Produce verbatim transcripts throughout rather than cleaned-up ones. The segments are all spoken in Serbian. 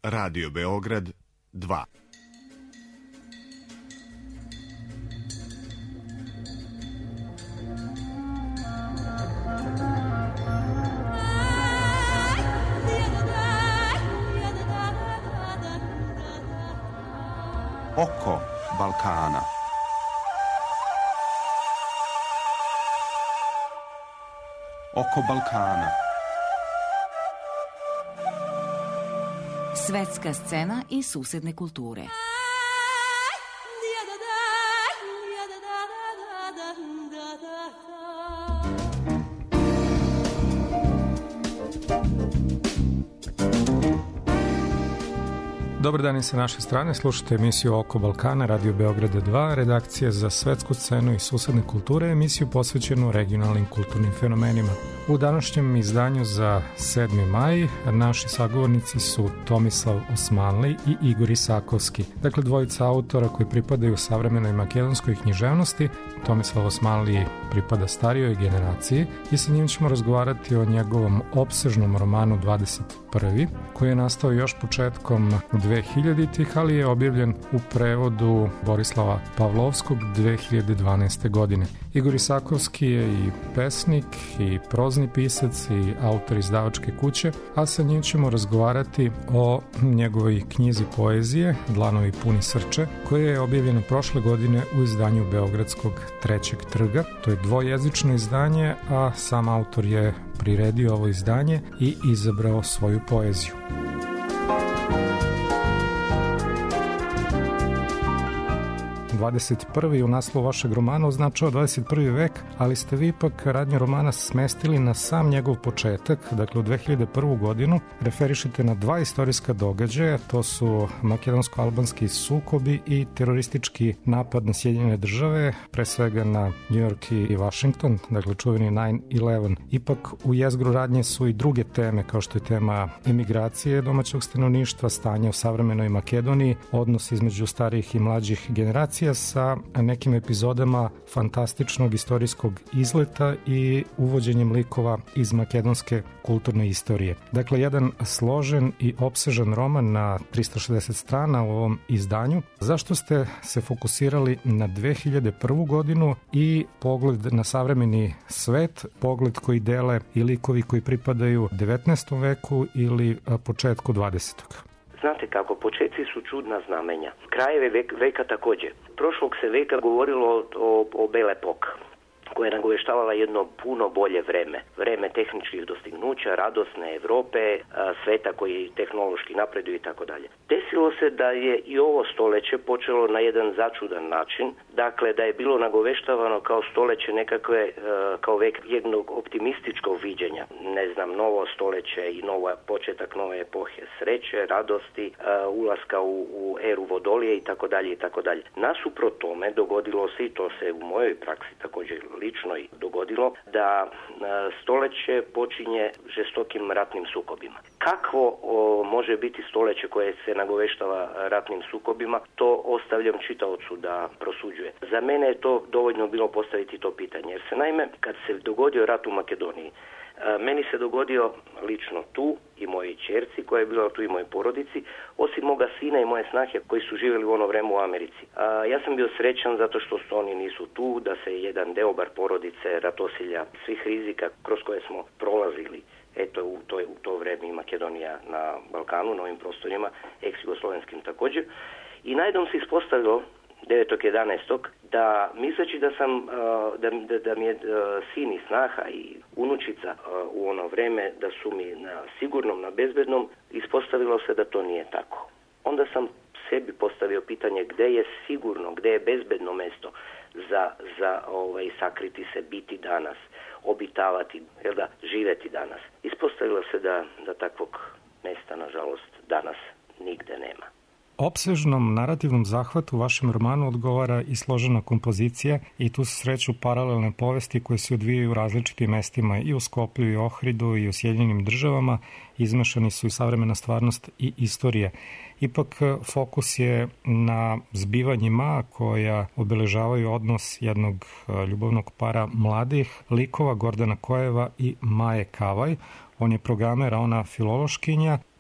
Radio Beograd dva. Oko Balkana. Oko Balkana. Svetska scena i susedne kulture. Dobar dan i sa naše strane, slušate emisiju Oko Balkana, Radio Beograda dva, redakcije za svetsku scenu i susedne kulture, emisiju posvećenu regionalnim kulturnim fenomenima. U današnjem izdanju za sedmi maj naši sagovornici su Tomislav Osmanli i Igor Isakovski, dakle dvojica autora koji pripadaju savremenoj makedonskoj književnosti. Tomislav Osmanli pripada starijoj generaciji i sa njim ćemo razgovarati o njegovom opsežnom romanu dvadeset prvi, koji je nastao još početkom dve hiljaditih, ali je objavljen u prevodu Borislava Pavlovskog dve hiljade dvanaeste. godine. Igor Isakovski je i pesnik, i prozni pisac, i autor izdavačke kuće, a sa njim ćemo razgovarati o njegovoj knjizi poezije Dlanovi puni srče, koja je objavljena prošle godine u izdanju Beogradskog trećeg trga. To je dvojezično izdanje, a sam autor je priredio ovo izdanje i izabrao svoju poeziju. dvadeset prvi u naslovu vašeg romana označava dvadeset prvi vek, ali ste vi ipak radnje romana smestili na sam njegov početak, dakle u dve hiljade prvu. godinu, referišete na dva istorijska događaja, to su makedonsko-albanski sukobi i teroristički napad na Sjedinjene države, pre svega na New York i Washington, dakle čuveni nine eleven. Ipak u jezgru radnje su i druge teme, kao što je tema emigracije domaćeg stanovništva, stanja u savremenoj Makedoniji, odnos između starijih i mlađih generacija, sa nekim epizodama fantastičnog istorijskog izleta i uvođenjem likova iz makedonske kulturne istorije. Dakle, jedan složen i opsežan roman na trista šezdeset strana u ovom izdanju. Zašto ste se fokusirali na dve hiljade prvu. godinu i pogled na savremeni svet, pogled koji dele i likovi koji pripadaju devetnaestom veku ili početku dvadesetog. Znate kako, početci su čudna znamenja. Krajeve vek, veka također. Prošlog se veka govorilo o, o Belle Époque, koja je nagovještavala jedno puno bolje vreme. Vreme tehničkih dostignuća, radosne Evrope, sveta koji tehnološki napreduje i tako dalje. Desilo se da je i ovo stoljeće počelo na jedan začudan način, dakle da je bilo nagoveštavano kao stoljeće nekakve, kao vek jednog optimističkog viđenja. Ne znam, novo stoljeće i nova početak nove epohe sreće, radosti, ulaska u, u eru vodolije i tako dalje i tako dalje. Nasuprot tome dogodilo se, i to se u mojoj praksi također lično i dogodilo, da stoljeće počinje žestokim ratnim sukobima. Kakvo o, može biti stoljeće koje se nagoveštava ratnim sukobima, to ostavljam čitaocu da prosuđuje. Za mene je to dovoljno bilo postaviti to pitanje, jer se naime, kad se dogodio rat u Makedoniji, meni se dogodio lično tu i mojoj ćerci koja je bila tu i mojoj porodici, osim moga sina i moje snahe koji su živjeli u ono vreme u Americi. A, ja sam bio srećan zato što su oni nisu tu, da se jedan deo bar porodice, ratosilja, svih rizika kroz koje smo prolazili, eto u to, u to vreme i Makedonija na Balkanu, na ovim prostorima, ex-jugoslovenskim također. I najednom se ispostavilo devetog jedanaestog da misleći da sam da, da, da mi je sin i snaha i unučica u ono vreme da su mi na sigurnom, na bezbednom, ispostavilo se da to nije tako. Onda sam sebi postavio pitanje gde je sigurno, gde je bezbedno mesto za, za ovaj, sakriti se, biti danas, obitavati, jel da, živeti danas. Ispostavilo se da, da takvog mesta, nažalost, danas nigde nema. Opsežnom narativnom zahvatu u vašem romanu odgovara i složena kompozicija i tu se sreću paralelne povesti koje se odvijaju u različitim mestima i u Skoplju i Ohridu i u Sjedinjenim državama, izmešani su i savremena stvarnost i istorija. Ipak fokus je na zbivanjima koja obeležavaju odnos jednog ljubavnog para mladih likova Gordana Kojeva i Maje Kavaj. On je programer, a ona filološkinja.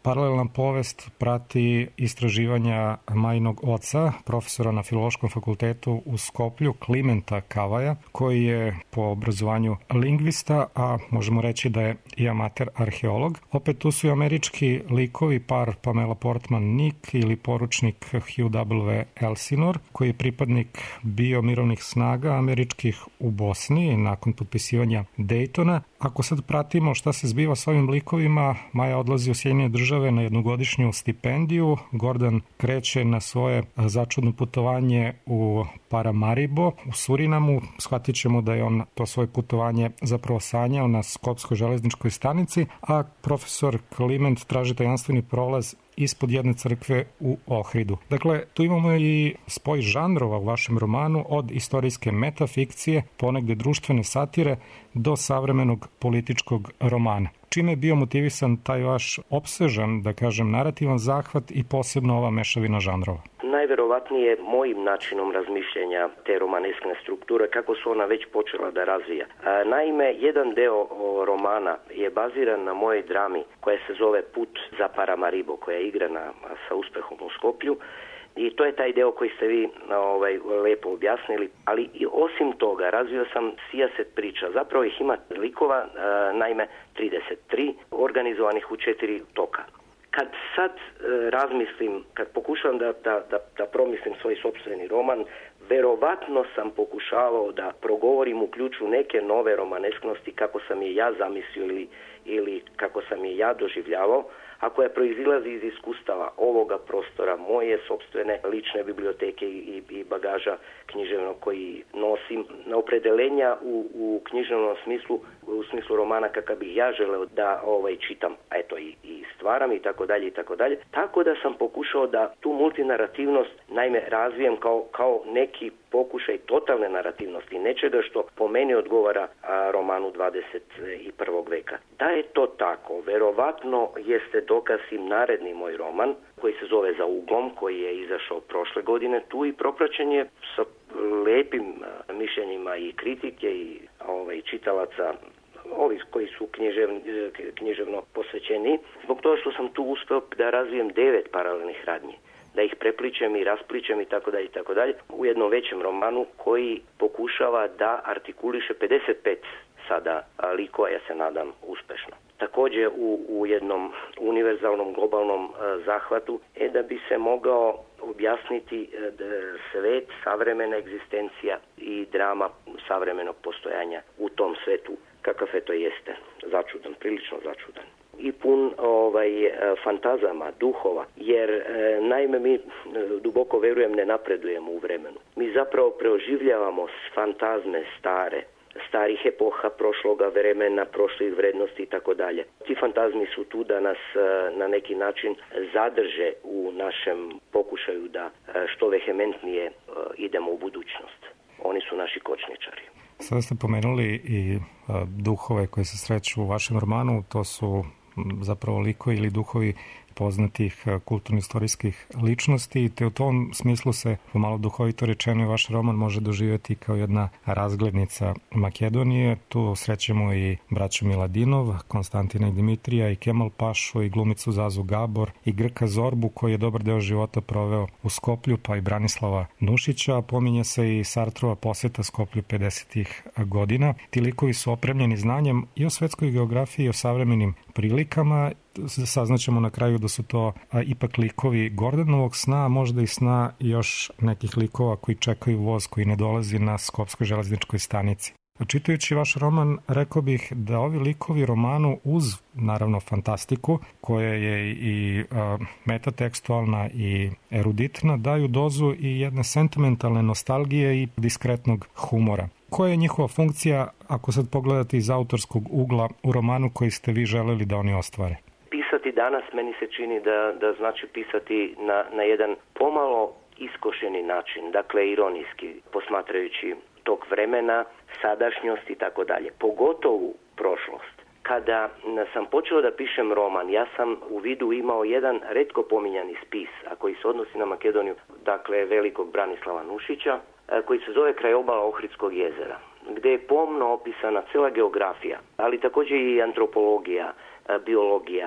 Paralelna povest prati istraživanja majnog oca, profesora na Filološkom fakultetu u Skoplju, Klimenta Kavaja, koji je po obrazovanju lingvista, a možemo reći da je i amater arheolog. Opet tu su i američki likovi, par Pamela Portman Nick ili poručnik Hugh W. Elsinore, koji je pripadnik biomirovnih snaga američkih u Bosni nakon potpisivanja Daytona. Ako sad pratimo šta se zbiva s ovim likovima, Maja odlazi u Sjedinjene Države na jednogodišnju stipendiju, Gordon kreće na svoje začudno putovanje u Paramaribo, u Surinamu. Shvatit ćemo da je on to svoje putovanje zapravo sanjao na Skopskoj železničkoj stanici, a profesor Kliment traži tajanstveni prolaz ispod jedne crkve u Ohridu. Dakle, tu imamo i spoj žanrova u vašem romanu, od istorijske metafikcije, ponegde društvene satire, do savremenog političkog romana. Čime je bio motivisan taj vaš opsežan, da kažem, narativan zahvat i posebno ova mešavina žanrova? Najverovatnije mojim načinom razmišljenja te romaneskne strukture, kako su ona već počela da razvija. Naime, jedan deo romana je baziran na mojoj drami koja se zove Put za Paramaribo, koja je igrana sa uspehom u Skoplju. I to je taj deo koji ste vi ovaj, lepo objasnili, ali i osim toga razvio sam sijaset priča. Zapravo ih ima likova, naime trideset tri, organizovanih u četiri toka. Kad sad e, razmislim, kad pokušavam da, da, da, da promislim svoj sopstveni roman, verovatno sam pokušavao da progovorim u ključu neke nove romanesknosti kako sam je ja zamislio ili, ili kako sam je ja doživljavao, a koja proizilazi iz iskustava ovoga prostora, moje sopstvene lične biblioteke i, i bagaža književnog koji nosim, na opredelenja u, u književnom smislu, u smislu romana kakav bih ja želeo da ovaj čitam, a eto i, i stvaram i tako dalje i tako dalje. Tako da sam pokušao da tu multinarativnost naime razvijem kao, kao neki pokušaj totalne narativnosti, nečega što po meni odgovara a, romanu dvadeset prvog veka. Da je to tako, verovatno jeste dokaz i naredni moj roman, koji se zove Za uglom, koji je izašao prošle godine, tu i propraćen je sa lepim a, mišljenjima i kritike i ovaj, čitalaca, ovi koji su književni, književno posvećeni, zbog toga što sam tu uspeo da razvijem devet paralelnih radnji, da ih prepličem i raspličem i tako dalje i tako dalje u jednom većem romanu koji pokušava da artikuliše pedeset pet sada likova, ja se nadam uspešno. Također u, u jednom univerzalnom globalnom a, zahvatu je da bi se mogao objasniti a, da svet, savremena egzistencija i drama savremenog postojanja u tom svetu, kakav je to jeste, začudan, prilično začudan. I pun ovaj, fantazama, duhova, jer e, naime mi e, duboko verujem ne napredujemo u vremenu. Mi zapravo preoživljavamo fantazme stare, starih epoha, prošloga vremena, prošlih vrednosti i tako dalje. Ti fantazmi su tu da nas e, na neki način zadrže u našem pokušaju da e, što vehementnije e, idemo u budućnost. Oni su naši kočničari. Sada ste pomenuli i a, duhove koje se sreću u vašem romanu, to su zapravo likovi ili duhovi poznatih kulturno-istorijskih ličnosti, te u tom smislu se, pomalo duhovito rečeno, vaš roman može doživjeti kao jedna razglednica Makedonije. Tu srećemo i braću Miladinov, Konstantina i Dimitrija, i Kemal Pašu, i glumicu Zazu Gabor, i Grka Zorbu, koji je dobar deo života proveo u Skoplju, pa i Branislava Nušića. Pominje se i Sartrova poseta Skoplju pedesetih godina. Ti likovi su opremljeni znanjem i o svetskoj geografiji i o savremenim prilikama. Saznaćemo na kraju da su to a, ipak likovi Gordanovog sna, možda i sna još nekih likova koji čekaju voz koji ne dolazi na Skopskoj železničkoj stanici. Čitajući vaš roman, rekao bih da ovi likovi romanu, uz naravno fantastiku, koja je i a, metatekstualna i eruditna, daju dozu i jedne sentimentalne nostalgije i diskretnog humora. Koja je njihova funkcija, ako sad pogledate iz autorskog ugla, u romanu koji ste vi želeli da oni ostvare? Pisati danas meni se čini da, da znači pisati na, na jedan pomalo iskošeni način, dakle ironijski, posmatrajući tog vremena, sadašnjost i tako dalje, pogotovo prošlost. Kada sam počeo da pišem roman, ja sam u vidu imao jedan retko pominjani spis, a koji se odnosi na Makedoniju, dakle velikog Branislava Nušića, koji se zove Krajobala Ohridskog jezera, gdje je pomno opisana cijela geografija, ali također i antropologija, biologija,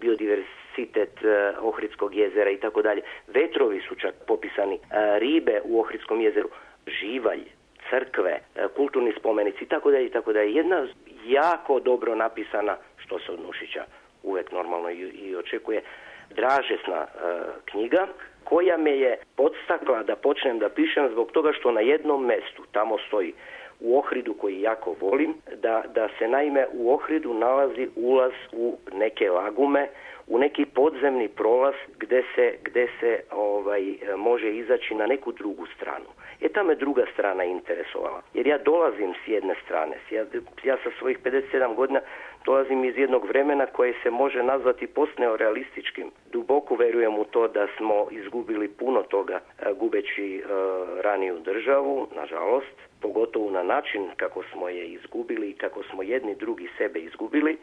biodiversitet Ohridskog jezera i tako dalje. Vetrovi su čak popisani, ribe u Ohridskom jezeru, živalj, crkve, kulturni spomenici i tako dalje i tako dalje. Jedna jako dobro napisana, što se od Nušića uvek normalno i, i očekuje, dražesna knjiga koja me je podstakla da počnem da pišem zbog toga što na jednom mestu tamo stoji u Ohridu koji jako volim, da, da se naime u Ohridu nalazi ulaz u neke lagume, u neki podzemni prolaz gde se, gde se ovaj, može izaći na neku drugu stranu. E ta me druga strana interesovala. Jer ja dolazim s jedne strane. Ja, ja sa svojih pedeset sedam godina dolazim iz jednog vremena koje se može nazvati postneorealističkim. Duboko verujem u to da smo izgubili puno toga gubeći uh, raniju državu, nažalost, pogotovo na način kako smo je izgubili i kako smo jedni drugi sebe izgubili.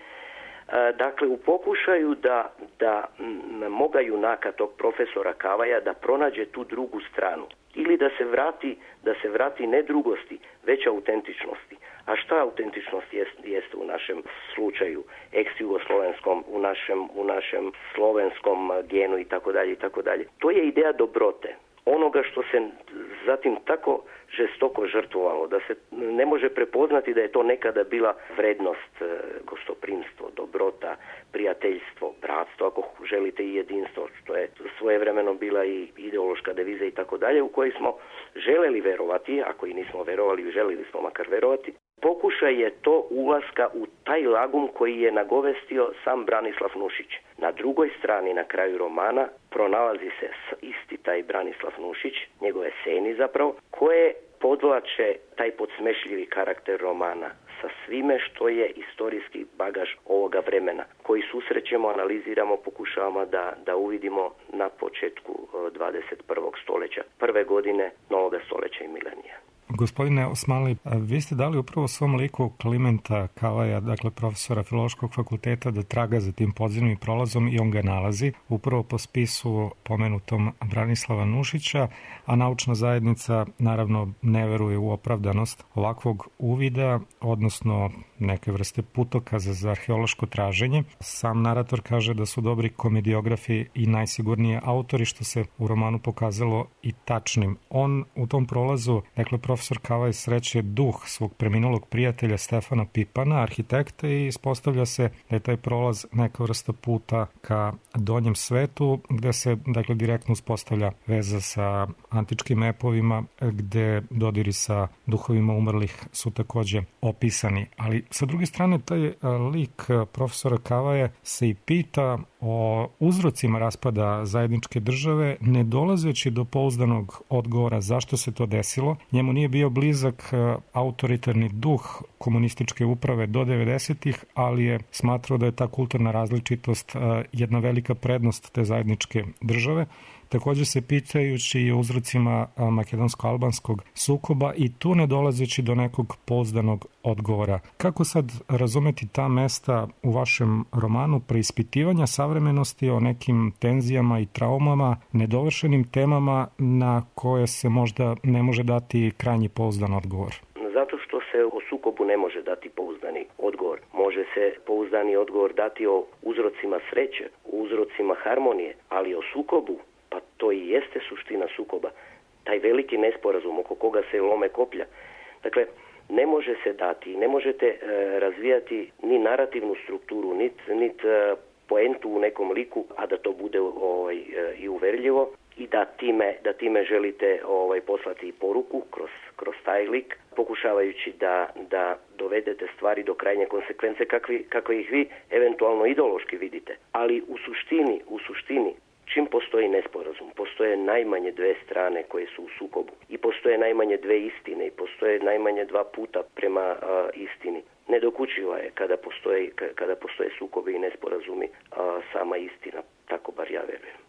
Dakle, u pokušaju da, da moga junaka, tog profesora Kavaja, da pronađe tu drugu stranu ili da se vrati, da se vrati ne drugosti, već autentičnosti. A šta autentičnost jeste, jeste u našem slučaju, ex-jugoslovenskom, u našem, u našem slovenskom genu i tako dalje i tako dalje. To je ideja dobrote. Onoga što se zatim tako žestoko žrtvovalo, da se ne može prepoznati da je to nekada bila vrednost, gostoprimstvo, dobrota, prijateljstvo, bratstvo, ako želite i jedinstvo, što je svojevremeno bila i ideološka deviza i tako dalje, u kojoj smo želeli verovati, ako i nismo verovali, želili smo makar verovati. Pokušaj je to ulaska u taj lagum koji je nagovestio sam Branislav Nušić. Na drugoj strani, na kraju romana, pronalazi se isti taj Branislav Nušić, njegove seni zapravo, koje podvlače taj podsmešljivi karakter romana sa svime što je istorijski bagaž ovoga vremena, koji susrećemo, analiziramo, pokušavamo da, da uvidimo na početku dvadeset prvog stoljeća, prve godine novoga stoljeća i milenija. Gospodine Osmali, vi ste dali upravo svom liku Klimenta Kavaja, dakle profesora Filološkog fakulteta, da traga za tim podzemnim prolazom i on ga nalazi upravo po spisu pomenutom Branislava Nušića, a naučna zajednica naravno ne veruje u opravdanost ovakvog uvida, odnosno neke vrste putokaza za arheološko traženje. Sam narator kaže da su dobri komediografi i najsigurnije autori, što se u romanu pokazalo i tačnim. On u tom prolazu, dakle profesor Kavaj sreće duh svog preminulog prijatelja Stefana Pipana, arhitekta, i ispostavlja se da je taj prolaz neka vrsta puta ka donjem svetu, gde se dakle direktno uspostavlja veza sa antičkim epovima, gde dodiri sa duhovima umrlih su takođe opisani. Ali sa druge strane, taj lik profesora Kavaja se i pita o uzrocima raspada zajedničke države, ne dolazeći do pouzdanog odgovora zašto se to desilo. Njemu nije bio blizak autoritarni duh komunističke uprave do devedesetih, ali je smatrao da je ta kulturna različitost jedna velika prednost te zajedničke države. Takođe se pitajući i o uzrocima makedonsko-albanskog sukoba i tu ne dolazeći do nekog pouzdanog odgovora. Kako sad razumeti ta mesta u vašem romanu preispitivanja savremenosti o nekim tenzijama i traumama, nedovršenim temama na koje se možda ne može dati krajnji pouzdan odgovor? Zato što se o sukobu ne može dati pouzdani odgovor. Može se pouzdani odgovor dati o uzrocima sreće, o uzrocima harmonije, ali o sukobu, pa to i jeste suština sukoba, taj veliki nesporazum oko koga se lome koplja. Dakle, ne može se dati, ne možete e, razvijati ni narativnu strukturu, nit, nit e, poentu u nekom liku, a da to bude ovaj, e, i uverljivo i da time, da time želite ovaj, poslati i poruku kroz, kroz taj lik, pokušavajući da, da dovedete stvari do krajnje konsekvence kakvi, kakve ih vi eventualno ideološki vidite. Ali u suštini, u suštini, čim postoji nesporazum, postoje najmanje dve strane koje su u sukobu i postoje najmanje dve istine i postoje najmanje dva puta prema a, istini. Nedokučiva je kada postoje, kada postoje sukobi i nesporazumi a, sama istina, tako bar ja verujem.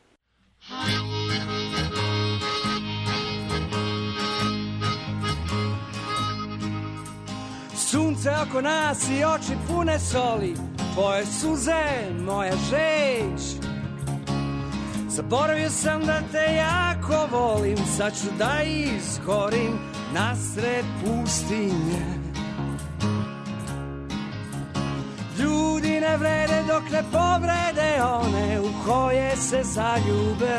Sunce oko nas i oči pune soli, tvoje suze, moja žeć. Zaboravio sam da te jako volim, sad ću da izgorim nasred pustinje. Ljudi ne vrede dok ne povrede one u koje se zaljube.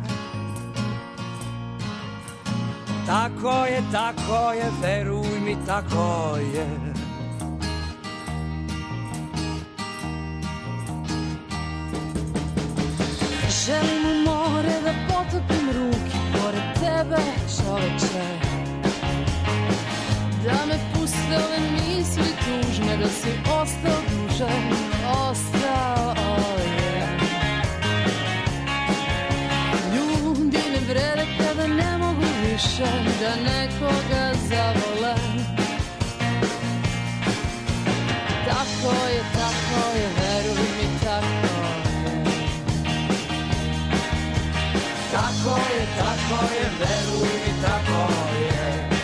Tako je, tako je, veruj mi, tako je. Želim u more da potopim ruke pored tebe, čoveče. Da me puste ove misli tužne, da si ostao duže, ostao je. Ljudi ne vrede kada ne mogu više da nekoga zavole. Tako je, tako je, veruj mi, tako je. Tako je, tako je, veruj mi, tako je.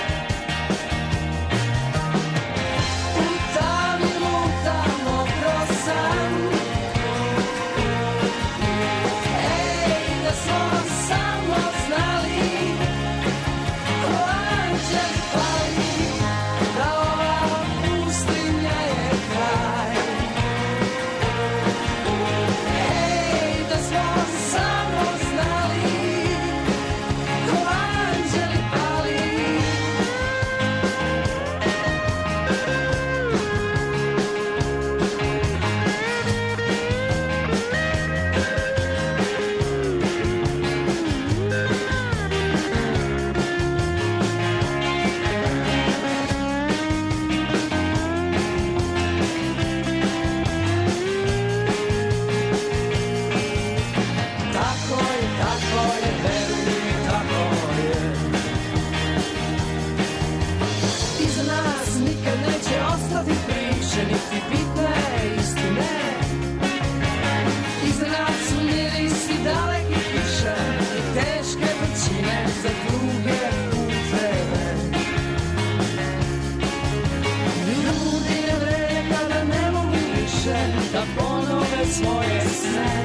Svoje sne.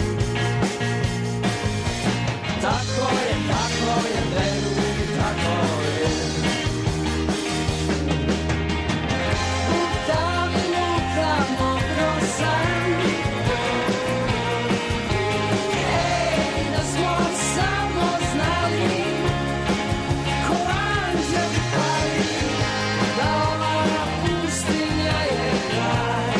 Tako je, tako je, veruj mi, tako je. U tamnu tamo prosan, ej, da smo samo znali, ko anđel pali, da ova pustinja je kraj.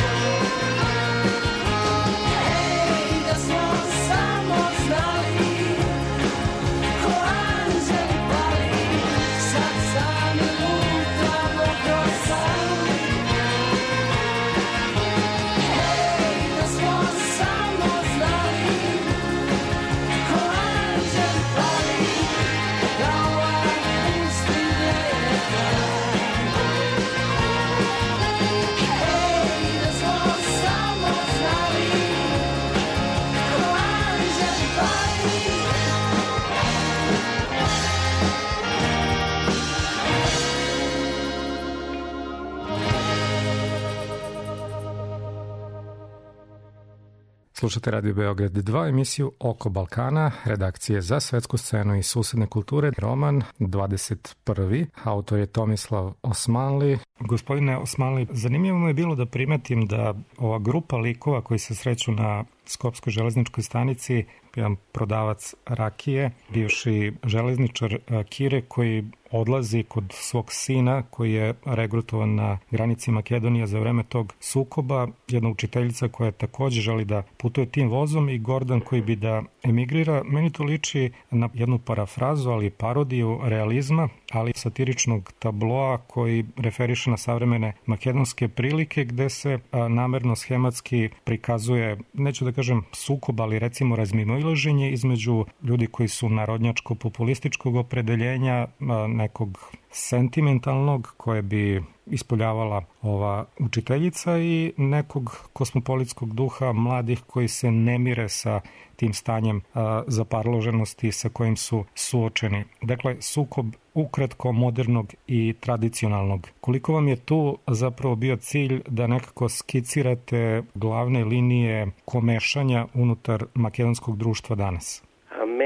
Slušate Radio Beograd dva, emisiju Oko Balkana, redakcije za svetsku scenu i susedne kulture. Roman dvadeset prvi, autor je Tomislav Osmanli. Gospodine Osmanli, zanimljivo mi je bilo da primetim da ova grupa likova koji se sreću na Skopskoj železničkoj stanici, jedan prodavac rakije, bivši železničar Kire koji odlazi kod svog sina koji je regrutovan na granici Makedonije za vreme tog sukoba, jedna učiteljica koja takođe želi da putuje tim vozom i Gordan koji bi da emigrira. Meni to liči na jednu parafrazu, ali parodiju realizma, ali satiričnog tabloa koji referiše na savremene makedonske prilike gde se a, namerno schematski prikazuje, neću da kažem sukob, ali recimo razmimoilaženje između ljudi koji su narodnjačko-populističkog opredeljenja, a, nekog sentimentalnog koje bi ispoljavala ova učiteljica i nekog kosmopolitskog duha mladih koji se ne mire sa tim stanjem a, zaparloženosti sa kojim su suočeni. Dakle, sukob ukratko modernog i tradicionalnog. Koliko vam je tu zapravo bio cilj da nekako skicirate glavne linije komešanja unutar makedonskog društva danas? Meni se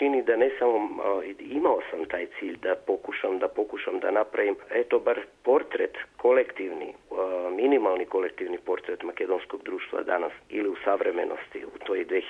čini da ne samo, imao sam taj cilj da pokušam, da pokušam da napravim, eto bar portret kolektivni, minimalni kolektivni portret makedonskog društva danas ili u savremenosti u toj dve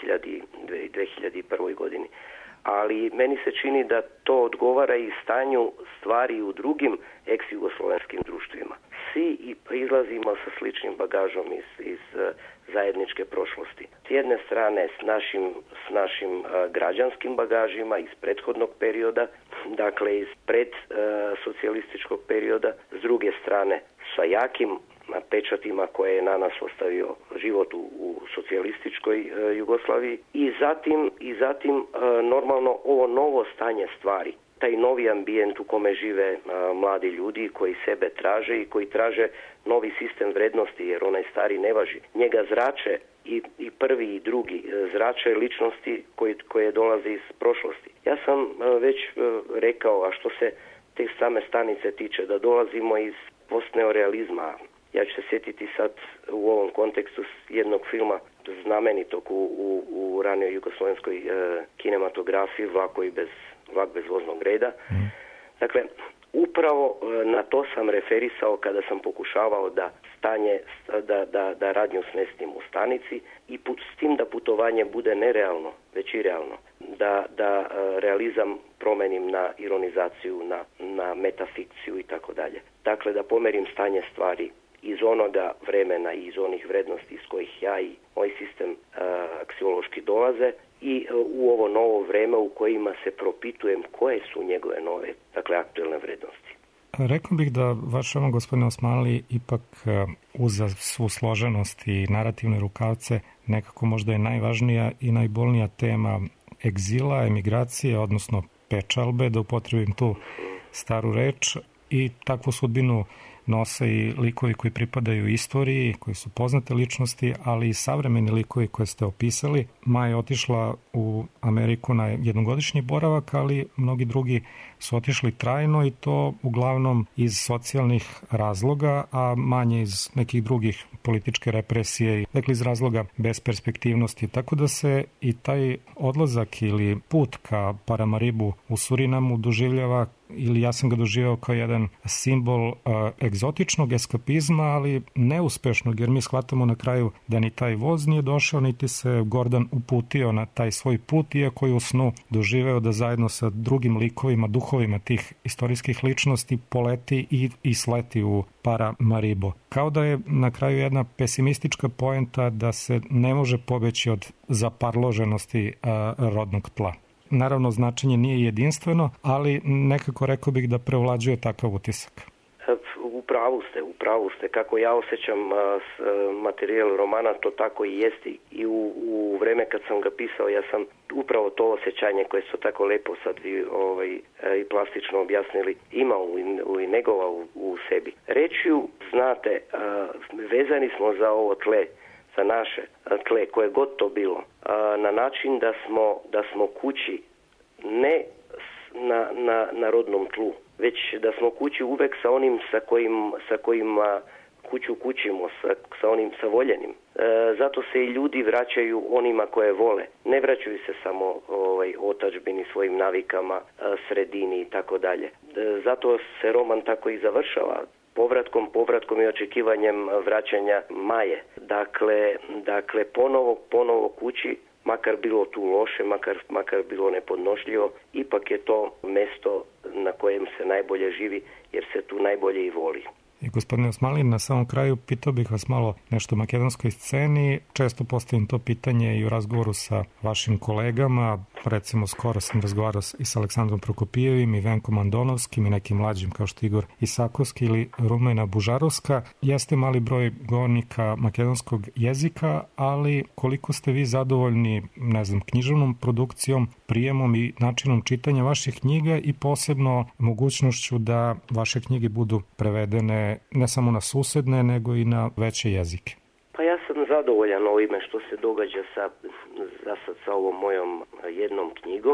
hiljade prve. godini. Ali meni se čini da to odgovara i stanju stvari u drugim ex-jugoslovenskim društvima. Svi izlazimo sa sličnim bagažom iz, iz zajedničke prošlosti. S jedne strane s našim, s našim uh, građanskim bagažima iz prethodnog perioda, dakle iz pred uh, socijalističkog perioda, s druge strane sa jakim pečatima koje je na nas ostavio život u, u socijalističkoj uh, Jugoslaviji i zatim, i zatim uh, normalno ovo novo stanje stvari. Taj novi ambijent u kome žive a, mladi ljudi koji sebe traže i koji traže novi sistem vrednosti jer onaj stari ne važi. Njega zrače i, i prvi i drugi zrače ličnosti koji, koje dolaze iz prošlosti. Ja sam a, već a, rekao, a što se te same stanice tiče, da dolazimo iz postneorealizma. Ja ću se sjetiti sad u ovom kontekstu jednog filma znamenitog u, u, u ranijoj jugoslovenskoj e, kinematografiji Vlakovi bez vlak bez voznog reda. Mm. Dakle, upravo na to sam referisao kada sam pokušavao da stanje, da, da, da radnju smestim u stanici i put, s tim da putovanje bude ne realno, već i realno. Da, da realizam promenim na ironizaciju, na, na metafikciju i tako dalje. Dakle, da pomerim stanje stvari iz onoga vremena i iz onih vrednosti iz kojih ja i moj sistem uh, aksiološki dolaze i uh, u ovo novo vreme u kojima se propitujem koje su njegove nove, dakle, aktuelne vrednosti. Rekao bih da vaš roman, gospodine Osmanli, ipak uz svu složenost i narativne rukavce nekako možda je najvažnija i najbolnija tema egzila, emigracije, odnosno pečalbe, da upotrebim tu staru reč, i takvu sudbinu nose i likovi koji pripadaju istoriji, koji su poznate ličnosti, ali i savremeni likovi koje ste opisali. Maja je otišla u Ameriku na jednogodišnji boravak, ali mnogi drugi su otišli trajno i to uglavnom iz socijalnih razloga, a manje iz nekih drugih političke represije, dakle iz razloga besperspektivnosti. Tako da se i taj odlazak ili put ka Paramaribu u Surinamu doživljava, ili ja sam ga doživao kao jedan simbol uh, egzotičnog eskapizma, ali neuspešnog, jer mi shvatamo na kraju da ni taj voz nije došao, niti se Gordan uputio na taj svoj put, iako je u snu doživeo da zajedno sa drugim likovima, duhovima tih istorijskih ličnosti poleti i, i sleti u Paramaribo. Kao da je na kraju jedna pesimistička poenta da se ne može pobeći od zaparloženosti uh, rodnog tla. Naravno, značenje nije jedinstveno, ali nekako rekao bih da prevlađuje takav utisak. U pravu ste, u pravu ste. Kako ja osjećam materijal romana, to tako i jesti. I u, u vreme kad sam ga pisao, ja sam upravo to osjećanje koje su tako lepo sad i, ovaj, i plastično objasnili, imao i negovao u, u sebi. Rečju, znate, vezani smo za ovo tle, za naše tle, koje god to bilo, na način da smo, da smo kući ne na, na, na rodnom tlu, već da smo kući uvek sa onim sa kojim, sa kojima kuću kućimo, sa, sa onim sa voljenim. E, zato se i ljudi vraćaju onima koje vole. Ne vraćaju se samo ovaj, otadžbini, svojim navikama, sredini i tako dalje. Zato se roman tako i završava. Povratkom, povratkom i očekivanjem vraćanja Maje. Dakle, dakle ponovo, ponovo kući, makar bilo tu loše, makar, makar bilo nepodnošljivo, ipak je to mesto na kojem se najbolje živi, jer se tu najbolje i voli. I gospodine Osmanli, na samom kraju pitao bih vas malo nešto o makedonskoj sceni. Često postavim to pitanje i u razgovoru sa vašim kolegama. Recimo, skoro sam razgovarao i sa Aleksandrom Prokopijevim i Venkom Andonovskim i nekim mlađim kao što Igor Isakovski ili Rumena Bužarovska. Jeste mali broj govornika makedonskog jezika, ali koliko ste vi zadovoljni, ne znam, književnom produkcijom, prijemom i načinom čitanja vaših knjiga i posebno mogućnošću da vaše knjige budu prevedene ne samo na susedne, nego i na veće jezike? Pa ja sam zadovoljan ovime što se događa sa, za sad sa ovom mojom jednom knjigom.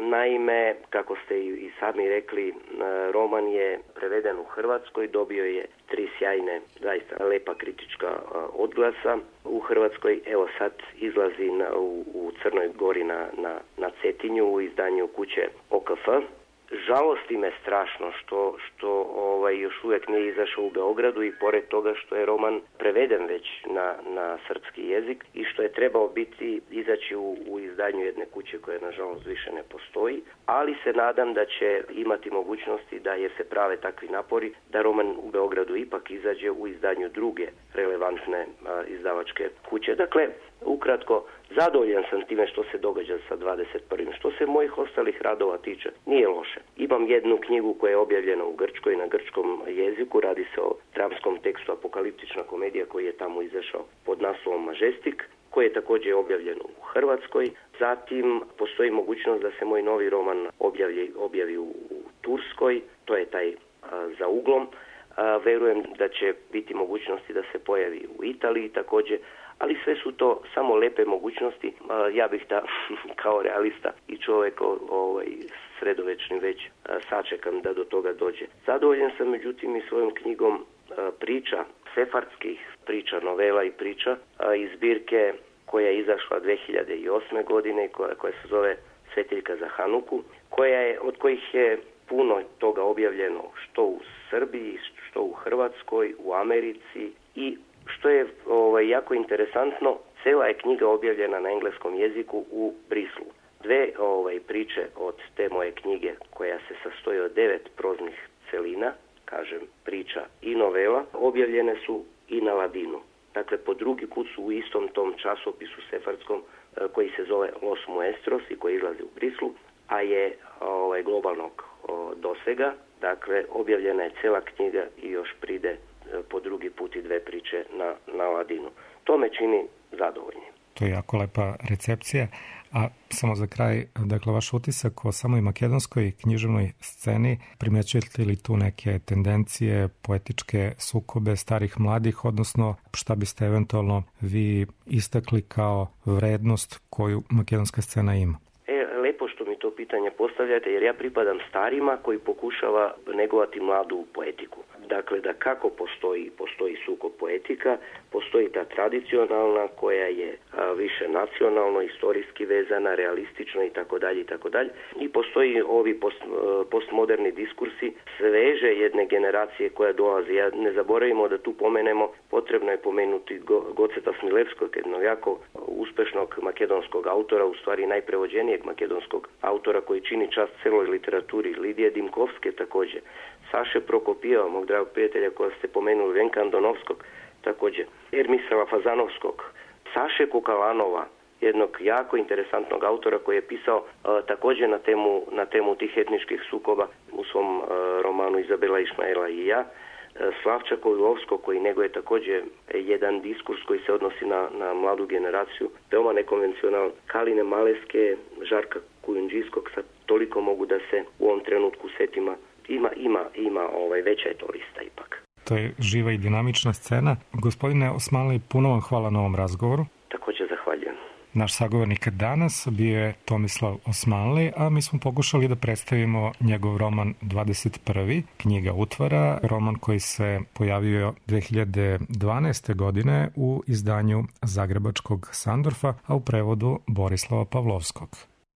Naime, kako ste i sami rekli, roman je preveden u Hrvatskoj, dobio je tri sjajne, zaista lepa kritička odglasa u Hrvatskoj. Evo sad izlazi na, u, u Crnoj Gori na, na, na Cetinju u izdanju kuće O K F. Žalosti me strašno što, što ovaj, još uvijek nije izašao u Beogradu i pored toga što je roman preveden već na, na srpski jezik i što je trebao biti izaći u, u izdanju jedne kuće koje nažalost više ne postoji, ali se nadam da će imati mogućnosti da, jer se prave takvi napori, da roman u Beogradu ipak izađe u izdanju druge relevantne a, izdavačke kuće. Dakle, ukratko, zadovoljan sam time što se događa sa dvadeset prvim. Što se mojih ostalih radova tiče, nije loše. Imam jednu knjigu koja je objavljena u Grčkoj na grčkom jeziku, radi se o dramskom tekstu Apokaliptična komedija koji je tamo izašao pod naslovom Majestik, koji je također objavljen u Hrvatskoj. Zatim postoji mogućnost da se moj novi roman objavi, objavi u, u Turskoj, to je taj a, Za uglom. A, verujem da će biti mogućnosti da se pojavi u Italiji također, ali sve su to samo lepe mogućnosti. A, ja bih da kao realista i čovjek ovaj, sredovečni već a, sačekam da do toga dođe. Zadovoljan sam međutim i svojom knjigom a, priča, sefardskih priča, novela i priča a, iz zbirke koja je izašla dvije hiljade osme godine, koja, koja se zove Svetiljka za Hanuku, koja je, od kojih je puno toga objavljeno što u Srbiji, što u Hrvatskoj, u Americi i što je ovaj, jako interesantno, cela je knjiga objavljena na engleskom jeziku u Brislu. Dve ovaj, priče od te moje knjige, koja se sastoji od devet proznih celina, kažem priča i novela, objavljene su i na ladinu. Dakle, po drugi put su u istom tom časopisu sefardskom koji se zove Los Muestros i koji izlazi u Brislu, a je ovaj, globalnog o, dosega. Dakle, objavljena je cela knjiga i još pride po drugi put i dve priče na, na ladinu. To me čini zadovoljnim. To je jako lepa recepcija. A samo za kraj, dakle, vaš utisak o samoj makedonskoj književnoj sceni, primećujete li tu neke tendencije, poetičke sukobe starih mladih, odnosno šta biste eventualno vi istakli kao vrednost koju makedonska scena ima? E, lepo što mi to pitanje postavljate, jer ja pripadam starima koji pokušava negovati mladu poetiku. Dakle, da kako postoji, postoji sukob poetika, postoji ta tradicionalna koja je a, više nacionalno, istorijski vezana, realistično i tako dalje i tako dalje. I postoji ovi post, postmoderni diskursi sveže jedne generacije koja dolazi. Ja ne zaboravimo da tu pomenemo, potrebno je pomenuti Go, Goceta Smilevskog, jednog jako uspešnog makedonskog autora, u stvari najprevođenijeg makedonskog autora koji čini čast celoj literaturi, Lidije Dimkovske također, Saše Prokopijeva, mog dragog prijatelja koja ste pomenuli, Venka Andonovskog, također, Ermisela Fazanovskog, Saše Kukalanova, jednog jako interesantnog autora koji je pisao uh, također na temu, na temu tih etničkih sukoba u svom uh, romanu Izabela Išmaela i ja, uh, Slavča Kovilovskog koji nego je također jedan diskurs koji se odnosi na, na mladu generaciju, veoma nekonvencionalan, Kaline Maleske, Žarka Kujundžijskog, sad toliko mogu da se u ovom trenutku setima. Ima, ima, ima ovaj, veća je to lista ipak. To je živa i dinamična scena. Gospodine Osmanli, puno vam hvala na ovom razgovoru. Također zahvaljujem. Naš sagovornik danas bio je Tomislav Osmanli, a mi smo pokušali da predstavimo njegov roman dvadeset prvi, knjiga Utvara, roman koji se pojavio dve hiljade dvanaeste. godine u izdanju zagrebačkog Sandorfa, a u prevodu Borislava Pavlovskog.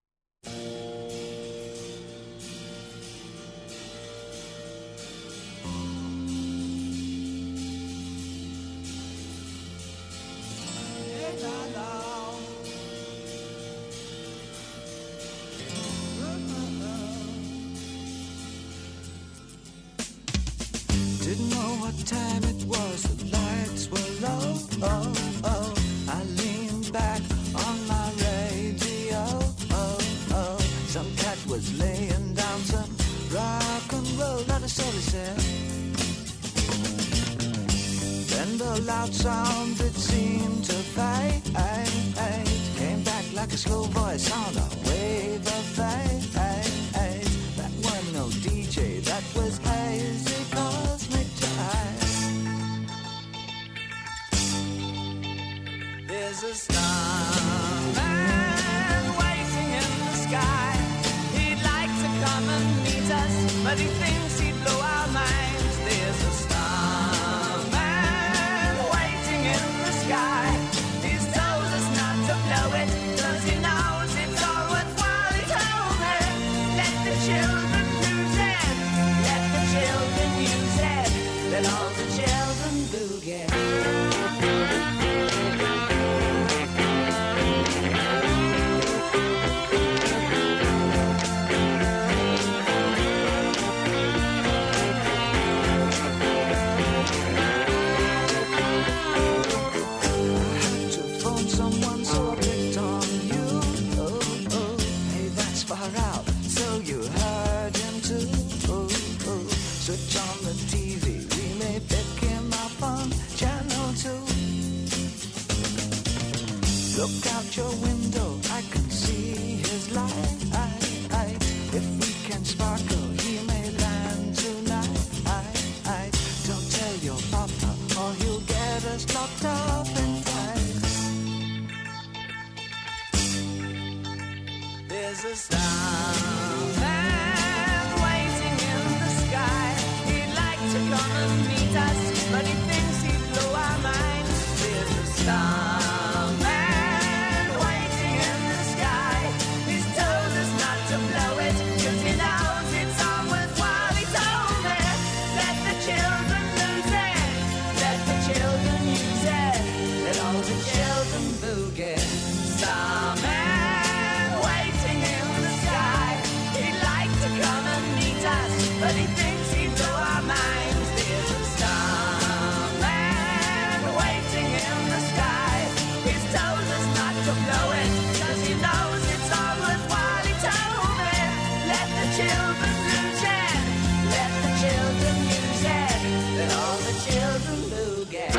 Didn't know what time it was, the lights were low, oh, oh. I leaned back on my radio, oh, oh. Some cat was laying down some rock and roll, not a soul said. Then the loud sound that seemed to fade came back like a slow voice on a wave of fade. That wasn't no D J, that was hazy cosmic jive. There's a starman waiting in the sky. He and meet us, but he thinks he'd blow our minds. There's a starman waiting in the sky. He's told us not to blow it, 'cause he knows it's all worthwhile. He told me, let the children lose it, let the children use it, let all the children boogie. Switch on the T V, we may pick him up on channel two. Look out your window, I can see his light. If we can sparkle, he may land tonight. Don't tell your papa, or he'll get us locked up in fight. There's a starman waiting in the sky. He'd like to come and meet us, but he thinks he'd blow our minds. There's a starman waiting in the sky. He's told us not to blow it, 'cause he knows it's all worthwhile. He told me, let the children lose it, let the children use it, let all the children boogie. Starman waiting in the sky. He'd like to come and meet us, but he thinks he'd blow our minds. There's a starman waiting in the sky. He's told us not to blow it, 'cause he knows it's all worthwhile. He told me, let the children lose it, let the children use it, let all the children boogie.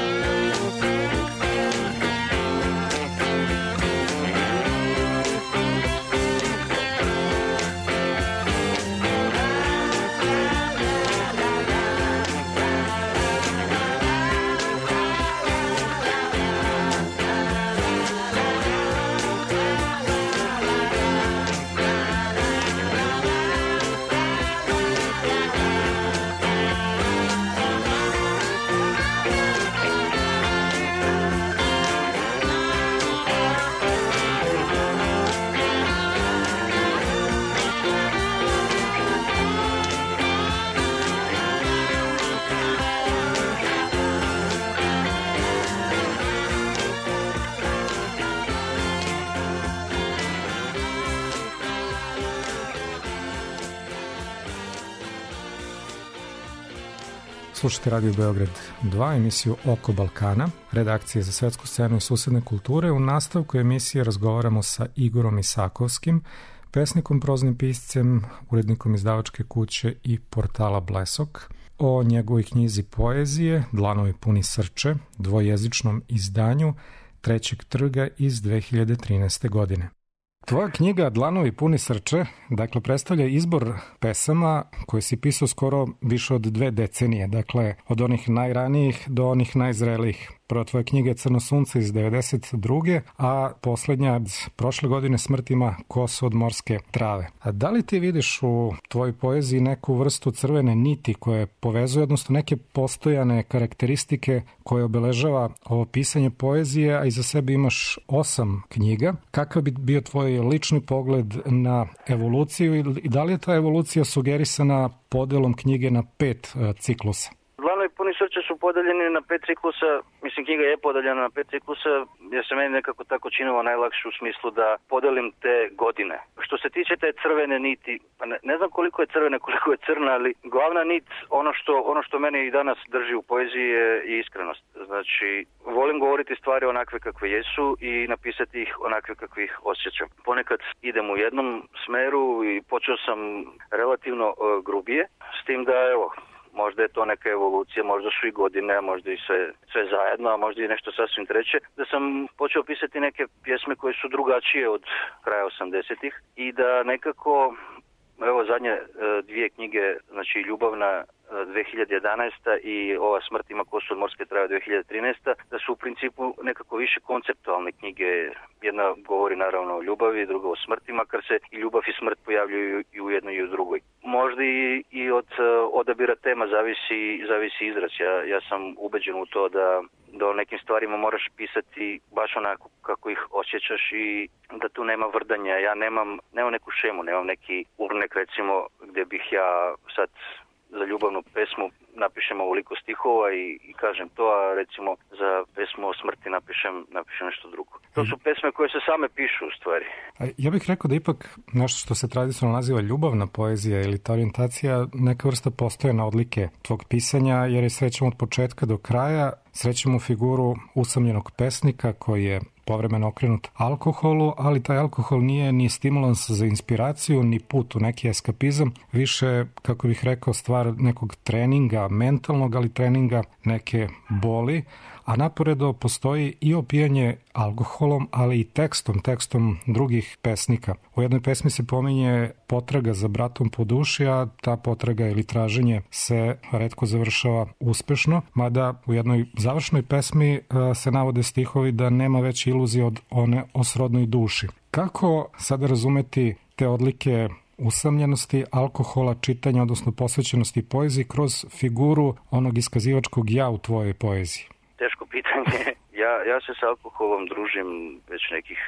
Slušajte Radio Beograd dva, emisiju Oko Balkana, redakcije za svetsku scenu i susedne kulture. U nastavku emisije razgovaramo sa Igorom Isakovskim, pesnikom, proznim piscem, urednikom izdavačke kuće i portala Blesok, o njegovoj knjizi poezije Dlanovi puni srče, dvojezičnom izdanju Trećeg trga iz dve hiljade trinaeste. godine. Tvoja knjiga Dlanovi puni srče, dakle, predstavlja izbor pesama koje si pisao skoro više od dve decenije, dakle, od onih najranijih do onih najzrelijih. Prva tvoja knjiga je Crno sunce iz devedeset druge. a poslednja prošle godine Smrt ima kosu od morske trave. A da li ti vidiš u tvojoj poeziji neku vrstu crvene niti koje povezuje, odnosno neke postojane karakteristike koje obeležava ovo pisanje poezije, a iza sebe imaš osam knjiga? Kakav bi bio tvoj lični pogled na evoluciju i da li je ta evolucija sugerisana podelom knjige na pet uh, ciklusa? Dlanovi puni srče su podeljeni na pet ciklusa, mislim knjiga je podeljena na pet ciklusa, jer se meni nekako tako činilo najlakše u smislu da podelim te godine. Što se tiče te crvene niti, pa ne, ne znam koliko je crvene, koliko je crna, ali glavna nit, ono što, ono što mene i danas drži u poeziji je i iskrenost. Znači, volim govoriti stvari onakve kakve jesu i napisati ih onakve kakve ih osjećam. Ponekad idem u jednom smeru i počeo sam relativno uh, grubije, s tim da, evo, možda je to neka evolucija, možda su i godine, možda i sve, sve zajedno, a možda i nešto sasvim treće, da sam počeo pisati neke pjesme koje su drugačije od kraja osamdesetih i da nekako, evo zadnje dvije knjige, znači Ljubavna dve hiljade jedanaesta i ova Smrt ima kosu od morske trave dve hiljade trinaesta, da su u principu nekako više konceptualne knjige. Jedna govori naravno o ljubavi, druga o smrti, makar se i ljubav i smrt pojavljuju i u jednoj i u drugoj. možda i, i od uh, odabira tema zavisi, zavisi izraz. Ja, ja sam ubeđen u to da, da o nekim stvarima moraš pisati baš onako kako ih osjećaš i da tu nema vrdanja. Ja nemam, nemam neku šemu, nemam neki urnek recimo gdje bih ja sad za ljubavnu pesmu napišem ovoliko stihova i, i kažem to, a recimo za pesmu o smrti napišem, napišem nešto drugo. To su pesme koje se same pišu u stvari. Ja bih rekao da ipak nešto što se tradicionalno naziva ljubavna poezija ili ta orijentacija neka vrsta postojana odlike tvog pisanja, jer je srećemo od početka do kraja, srećemo figuru usamljenog pesnika koji je povremeno okrenut alkoholu, ali taj alkohol nije ni stimulans za inspiraciju, ni put u neki eskapizam, više, kako bih rekao, stvar nekog treninga mentalnog, ali treninga neke boli, a naporedo postoji i opijanje alkoholom, ali i tekstom, tekstom drugih pesnika. U jednoj pesmi se pominje potraga za bratom po duši, a ta potraga ili traženje se retko završava uspešno, mada u jednoj završnoj pesmi se navode stihovi da nema već iluzije od one o srodnoj duši. Kako sada razumeti te odlike usamljenosti, alkohola, čitanja, odnosno posvećenosti poeziji kroz figuru onog iskazivačkog ja u tvojoj poeziji? Teško pitanje. Ja, ja se s alkoholom družim već nekih,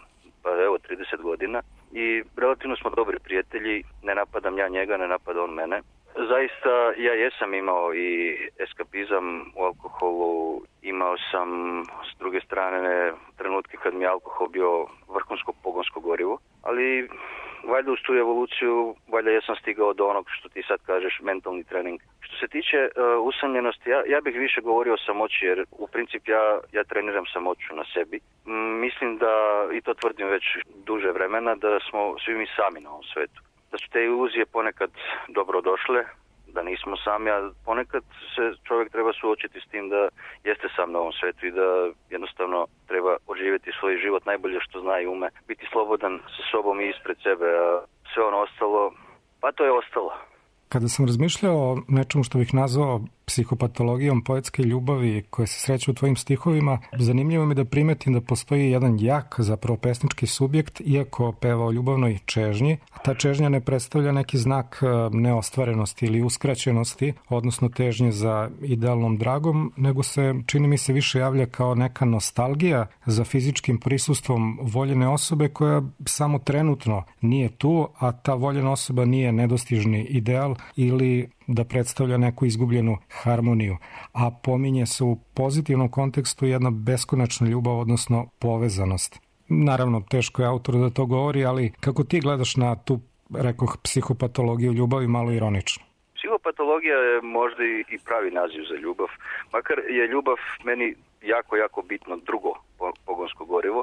pa evo, trideset godina i relativno smo dobri prijatelji, ne napadam ja njega, ne napada on mene. Zaista, ja jesam imao i eskapizam u alkoholu, imao sam s druge strane trenutke kad mi je alkohol bio vrhunsko pogonsko gorivo, ali valjda uz tu evoluciju, valjda ja sam stigao do onog što ti sad kažeš, mentalni trening. Što se tiče uh, usamljenosti, ja, ja bih više govorio o samoći, jer u princip ja, ja treniram samoću na sebi. Mm, mislim da, i to tvrdim već duže vremena, da smo svi mi sami na ovom svetu. Da su te iluzije ponekad dobro došle, da nismo sami, a ponekad se čovjek treba suočiti s tim da jeste sam na ovom svetu i da jednostavno treba oživjeti svoj život najbolje što zna i ume. Biti slobodan sa sobom i ispred sebe, a sve ono ostalo, pa to je ostalo. Kada sam razmišljao o nečemu što bih nazvao psihopatologijom poetske ljubavi koje se sreću u tvojim stihovima, zanimljivo mi da primetim da postoji jedan jak, zapravo pesnički subjekt, iako peva o ljubavnoj čežnji, a ta čežnja ne predstavlja neki znak neostvarenosti ili uskraćenosti, odnosno težnje za idealnom dragom, nego se, čini mi se, više javlja kao neka nostalgija za fizičkim prisustvom voljene osobe koja samo trenutno nije tu, a ta voljena osoba nije nedostižni ideal ili da predstavlja neku izgubljenu harmoniju, a pominje se u pozitivnom kontekstu jedna beskonačna ljubav, odnosno povezanost. Naravno, teško je autoru da to govori, ali kako ti gledaš na tu, rekoh, psihopatologiju ljubavi, malo ironično? Psihopatologija je možda i pravi naziv za ljubav, makar je ljubav meni jako, jako bitno drugo pogonsko gorivo.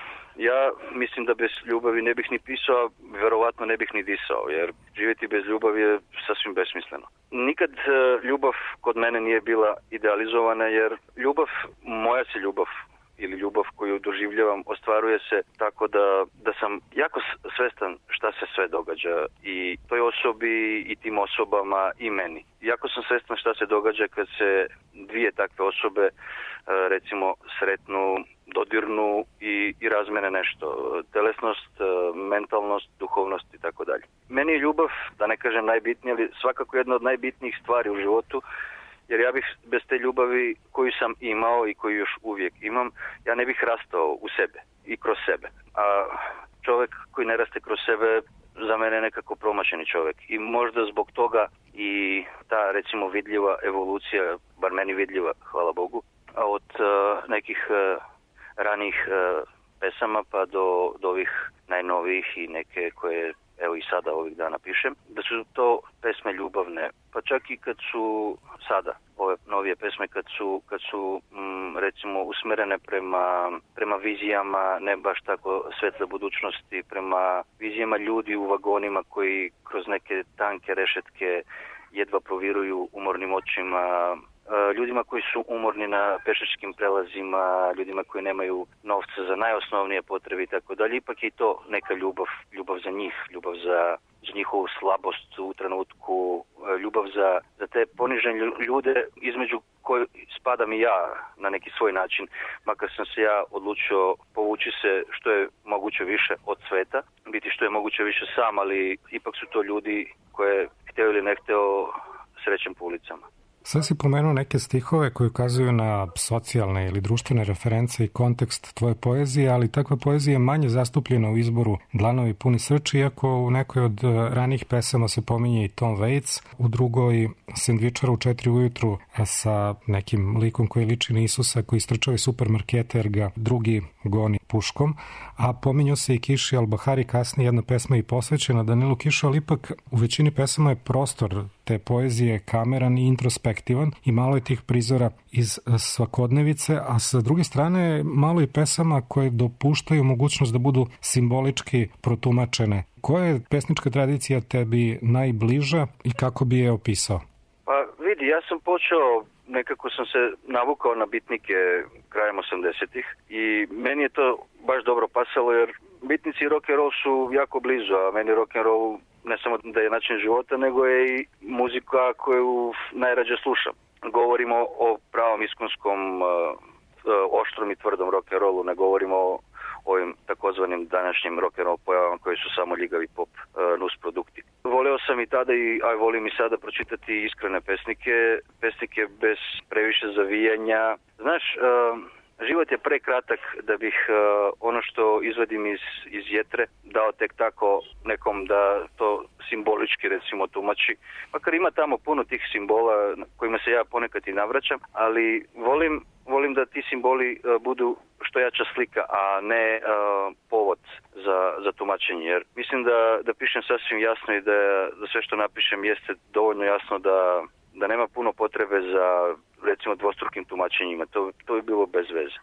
Ja mislim da bez ljubavi ne bih ni pisao, verovatno ne bih ni disao, jer živjeti bez ljubavi je sasvim besmisleno. Nikad ljubav kod mene nije bila idealizovana, jer ljubav, moja se ljubav ili ljubav koju doživljavam ostvaruje se tako da, da sam jako svestan šta se sve događa i toj osobi i tim osobama i meni. Jako sam svestan šta se događa kad se dvije takve osobe recimo sretnu, dodirnu i, i razmene nešto. Telesnost, mentalnost, duhovnost i tako dalje. Meni je ljubav, da ne kažem najbitnije, ali svakako jedna od najbitnijih stvari u životu, jer ja bih bez te ljubavi koju sam imao i koju još uvijek imam, ja ne bih rastao u sebe i kroz sebe. A čovjek koji ne raste kroz sebe za mene je nekako promašeni čovjek. I možda zbog toga i ta recimo vidljiva evolucija, bar meni vidljiva, hvala Bogu, od uh, nekih uh, ranijih uh, pesama pa do, do ovih najnovijih i neke koje evo i sada ovih dana pišem, da su to pesme ljubavne, pa čak i kad su sada ove novije pesme kad su, kad su mm, recimo usmerene prema, prema vizijama ne baš tako svetle budućnosti, prema vizijama ljudi u vagonima koji kroz neke tanke rešetke jedva proviruju umornim očima, ljudima koji su umorni na pešačkim prelazima, ljudima koji nemaju novca za najosnovnije potrebe i tako dalje. Ipak je to neka ljubav, ljubav za njih, ljubav za, za njihovu slabost u trenutku, ljubav za, za te ponižene ljude između koje spadam i ja na neki svoj način, makar sam se ja odlučio povući se što je moguće više od sveta, biti što je moguće više sam, ali ipak su to ljudi koje hteo ili ne hteo srećem po ulicama. Sad si pomenuo neke stihove koji ukazuju na socijalne ili društvene reference i kontekst tvoje poezije, ali takva poezija je manje zastupljena u izboru Dlanovi puni srči, iako u nekoj od ranijih pesama se pominje i Tom Waits, u drugoj Sendvičara u četiri ujutru sa nekim likom koji liči na Isusa, koji istrčava iz supermarketa jer ga drugi goni puškom, a pominjao se i Kiši Albahari, kasnije jedna pesma i posvećena Danilu Kišu, ali ipak u većini pesama je prostor te poezije kameran i introspektivan i malo je tih prizora iz svakodnevice, a sa druge strane malo je pesama koje dopuštaju mogućnost da budu simbolički protumačene. Koja je pesnička tradicija tebi najbliža i kako bi je opisao? Pa vidi, ja sam počeo, nekako sam se navukao na bitnike krajem osamdesetih i meni je to baš dobro pasalo jer bitnici i rock and roll su jako blizu, a meni rock and roll ne samo da je način života, nego je i muzika koju najrađe slušam. Govorimo o pravom iskonskom uh, oštrom i tvrdom rock and rollu, ne govorimo o ovim takozvanim današnjim rock and roll pojavama koji su samo ljigavi pop uh, nus produkti. Voleo sam i tada i a volim i sada pročitati iskrene pesnike, pesnike bez previše zavijanja. Znaš, uh, život je prekratak da bih uh, ono što izvadim iz, iz jetre dao tek tako nekom da to simbolički recimo tumači. Makar ima tamo puno tih simbola kojima se ja ponekad i navraćam, ali volim, volim da ti simboli uh, budu što jača slika, a ne uh, povod za, za tumačenje. Jer mislim da, da pišem sasvim jasno i da, da sve što napišem jeste dovoljno jasno da, da nema puno potrebe za recimo dvostrukim tumačenjima. To, to bi bilo bez veze.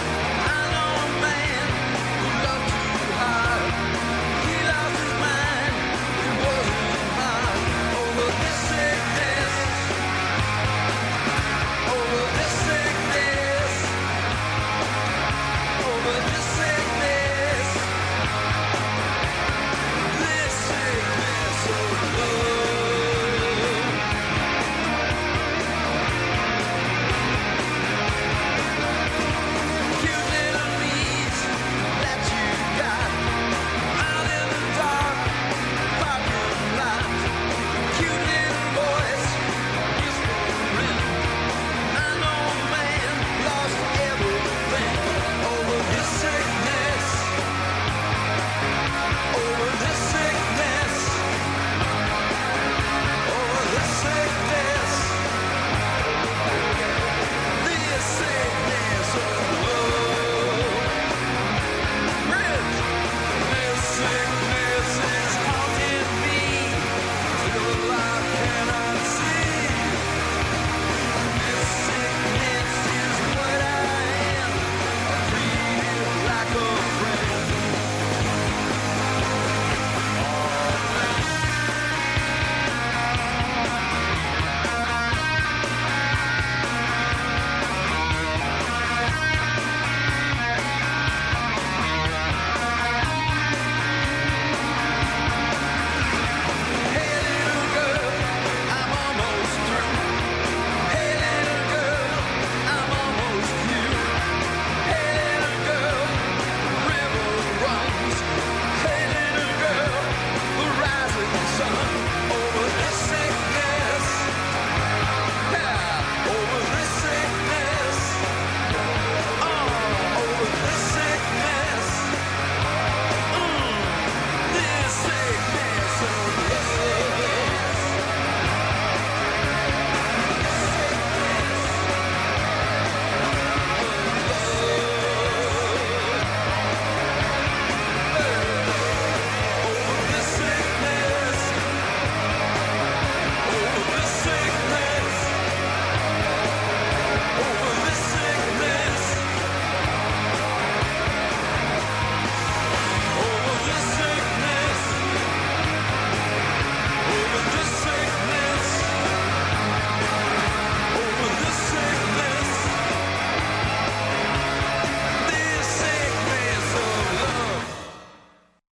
He lost his mind.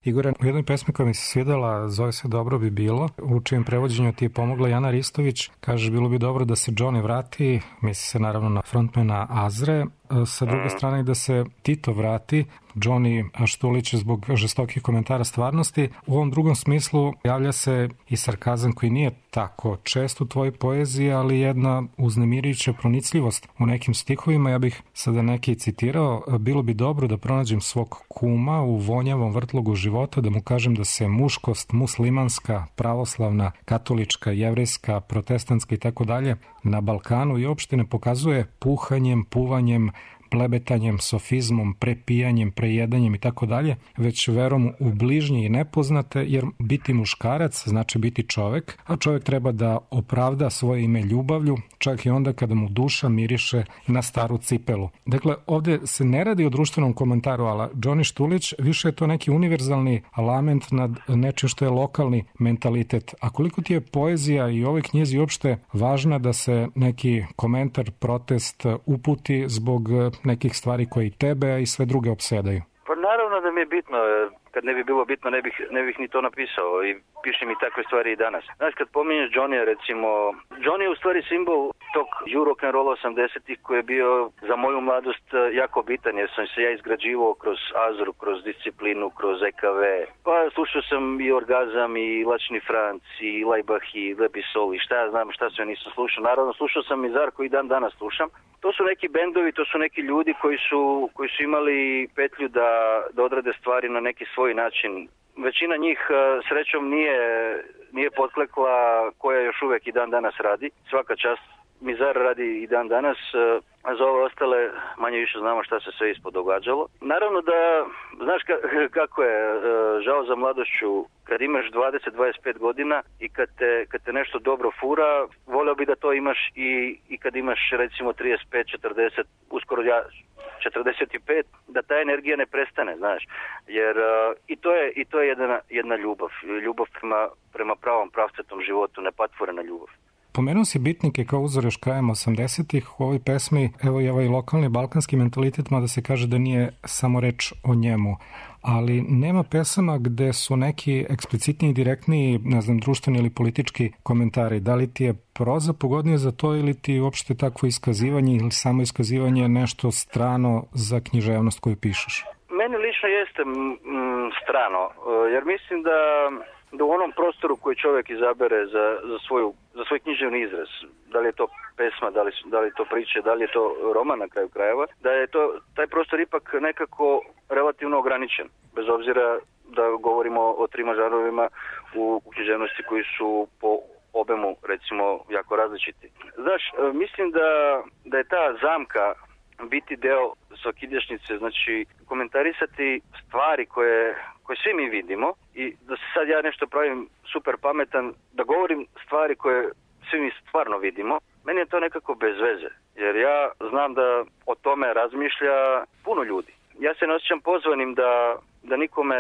Igore, u jednoj pesmi koja mi se svidela, zove se Dobro bi bilo, u čijem prevođenju ti je pomogla Jana Ristović, kažeš bilo bi dobro da se Johnny vrati, misli se naravno na frontmana Azre, sa druge strane da se Tito vrati, Johnny Štulić zbog žestokih komentara stvarnosti. U ovom drugom smislu javlja se i sarkazam koji nije tako čest u tvojoj poeziji, ali jedna uznemirujuća pronicljivost u nekim stihovima. Ja bih sada neki citirao. Bilo bi dobro da pronađem svog kuma u vonjavom vrtlogu života, da mu kažem da se muškost muslimanska, pravoslavna, katolička, jevrejska, protestantska i tako dalje na Balkanu i uopšte ne pokazuje puhanjem, puvanjem, plebetanjem, sofizmom, prepijanjem, prejedanjem i tako dalje, već verom u bližnje i nepoznate, jer biti muškarac znači biti čovek, a čovek treba da opravda svoje ime ljubavlju, čak i onda kada mu duša miriše na staru cipelu. Dakle, ovde se ne radi o društvenom komentaru, ali Johnny Štulić više je to neki univerzalni lament nad nečim što je lokalni mentalitet. A koliko ti je poezija i ovoj knjizi uopšte važna da se neki komentar, protest uputi zbog nekih stvari koji tebe i sve druge opsedaju? Pa naravno da mi je bitno, kad ne bi bilo bitno ne bih, ne bih ni to napisao i pišem i takve stvari i danas. Znaš, kad pominješ Johnny, recimo, Johnny je u stvari simbol tog rock'n'rolla osamdesetih koji je bio za moju mladost jako bitan, jer sam se ja izgrađivao kroz Azru, kroz Disciplinu, kroz E K V. Pa slušao sam i Orgazam, i Lačni Franc, i Lajbah, i Lebi Sol, i šta ja znam, šta sve nisam slušao. Naravno, slušao sam i Zar koji dan danas slušam. To su neki bendovi, to su neki ljudi koji su, koji su imali petlju da, da odrade stvari na neki svoj način. Većina njih srećom nije, nije potklekla, koja još uvek i dan danas radi. Svaka čast, Mizar radi i dan danas, a za ove ostale manje više znamo šta se sve ispod događalo. Naravno da, znaš ka, kako je, žao za mladošću, kad imaš dvadeset do dvadeset pet godina i kad te, kad te nešto dobro fura, voleo bi da to imaš i, i kad imaš recimo trideset pet, četrdeset, uskoro ja četrdeset pet, da ta energija ne prestane, znaš. Jer uh, i to je, i to je jedna, jedna ljubav. Ljubav prema, prema pravom, pravcetom životu, nepatvorena ljubav. Pomenuo si bitnike kao uzor još krajem osamdesetih u ovoj pesmi, evo i ovaj lokalni balkanski mentalitet, mada se kaže da nije samo reč o njemu, ali nema pesama gde su neki eksplicitni i direktni, ne znam, društveni ili politički komentari. Da li ti je proza pogodnije za to ili ti uopšte takvo iskazivanje ili samo iskazivanje nešto strano za književnost koju pišeš? Meni lično jeste m, strano, jer mislim da da u onom prostoru koji čovjek izabere za, za, svoju, za svoj književni izraz, da li je to pesma, da li, da li je to priče, da li je to roman na kraju krajeva, da je to, taj prostor ipak nekako relativno ograničen, bez obzira da govorimo o trima žanrovima u, u književnosti koji su po obemu, recimo, jako različiti. Znaš, mislim da, da je ta zamka biti deo svakidješnjice, znači komentarisati stvari koje, koje svi mi vidimo i da se sad ja nešto pravim super pametan, da govorim stvari koje svi mi stvarno vidimo, meni je to nekako bez veze, jer ja znam da o tome razmišlja puno ljudi. Ja se ne osjećam pozvanim da, da nikome,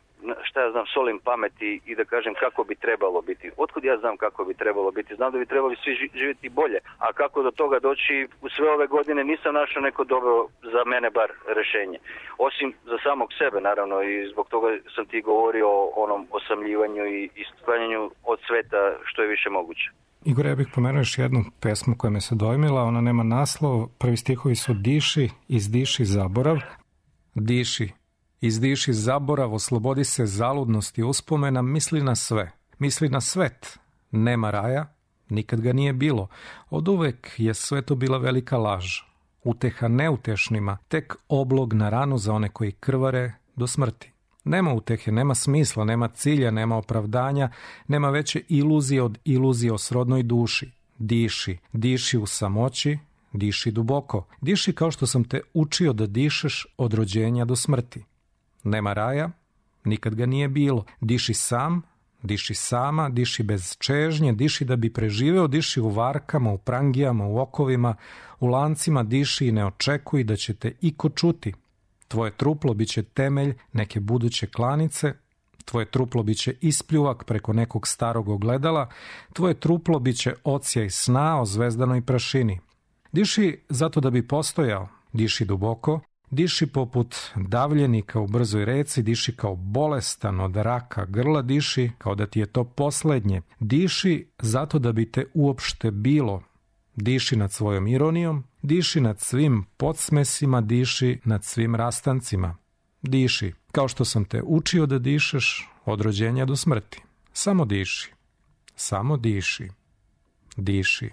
šta ja znam, solim pameti i da kažem kako bi trebalo biti. Otkud ja znam kako bi trebalo biti? Znam da bi trebali svi živjeti bolje. A kako do toga doći u sve ove godine nisam našao neko dobro, za mene bar, rešenje. Osim za samog sebe, naravno, i zbog toga sam ti govorio o onom osamljivanju i sklanjanju od sveta što je više moguće. Igor, ja bih pomenuo još jednu pesmu koja me se dojmila. Ona nema naslov. Prvi stihovi su Diši, izdiši zaborav. Diši. Izdiši zaborav, oslobodi se zaludnosti uspomena, misli na sve. Misli na svet. Nema raja, nikad ga nije bilo. Od uvek je sve to bila velika laž. Uteha neutešnima, tek oblog na ranu za one koji krvare do smrti. Nema utehe, nema smisla, nema cilja, nema opravdanja, nema veće iluzije od iluzije o srodnoj duši. Diši, diši u samoći, diši duboko. Diši kao što sam te učio da dišeš od rođenja do smrti. Nema raja, nikad ga nije bilo. Diši sam, diši sama, diši bez čežnje, diši da bi preživeo, diši u varkama, u prangijama, u okovima, u lancima, diši i ne očekuj da će te iko čuti. Tvoje truplo biće temelj neke buduće klanice, tvoje truplo biće ispljuvak preko nekog starog ogledala, tvoje truplo biće odsjaj sna o zvezdanoj prašini. Diši zato da bi postojao, diši duboko, Diši poput davljenika u brzoj reci, diši kao bolestan od raka grla, diši kao da ti je to poslednje. Diši zato da bi te uopšte bilo. Diši nad svojom ironijom, diši nad svim podsmesima, diši nad svim rastancima. Diši, kao što sam te učio da dišeš od rođenja do smrti. Samo diši, samo diši, diši.